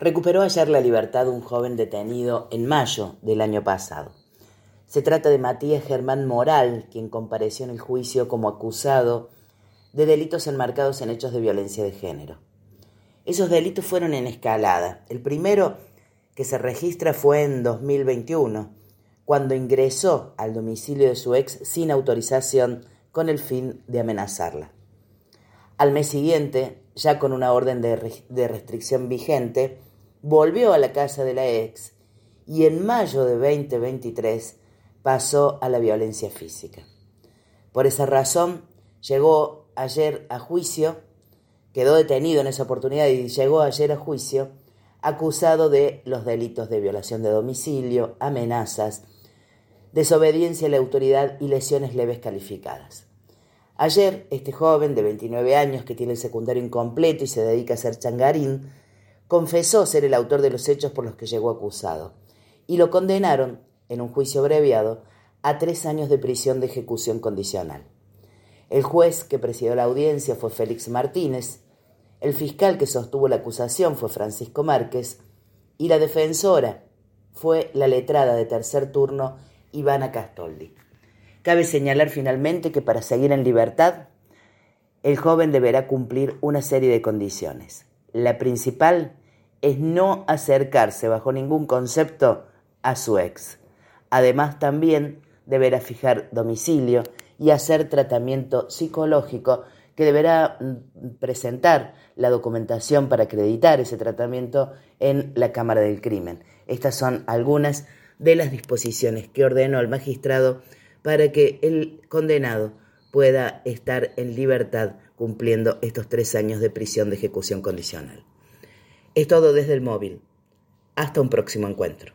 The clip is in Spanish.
recuperó ayer la libertad un joven detenido en mayo del año pasado. Se trata de Matías Germán Moral, quien compareció en el juicio como acusado de delitos enmarcados en hechos de violencia de género. Esos delitos fueron en escalada. El primero que se registra fue en 2021, cuando ingresó al domicilio de su ex sin autorización con el fin de amenazarla. Al mes siguiente, ya con una orden de restricción vigente, volvió a la casa de la ex y en mayo de 2023 pasó a la violencia física. Por esa razón, llegó ayer a juicio, quedó detenido en esa oportunidad y llegó ayer a juicio acusado de los delitos de violación de domicilio, amenazas, desobediencia a la autoridad y lesiones leves calificadas. Ayer, este joven de 29 años que tiene el secundario incompleto y se dedica a ser changarín, confesó ser el autor de los hechos por los que llegó acusado y lo condenaron, en un juicio abreviado, a 3 años de prisión de ejecución condicional. El juez que presidió la audiencia fue Félix Martínez, el fiscal que sostuvo la acusación fue Francisco Márquez y la defensora fue la letrada de tercer turno Ivana Castoldi. Cabe señalar finalmente que para seguir en libertad, el joven deberá cumplir una serie de condiciones. La principal es no acercarse bajo ningún concepto a su ex. Además, también deberá fijar domicilio y hacer tratamiento psicológico que deberá presentar la documentación para acreditar ese tratamiento en la Cámara del Crimen. Estas son algunas de las disposiciones que ordenó el magistrado para que el condenado pueda estar en libertad cumpliendo estos 3 años de prisión de ejecución condicional. Es todo desde el móvil. Hasta un próximo encuentro.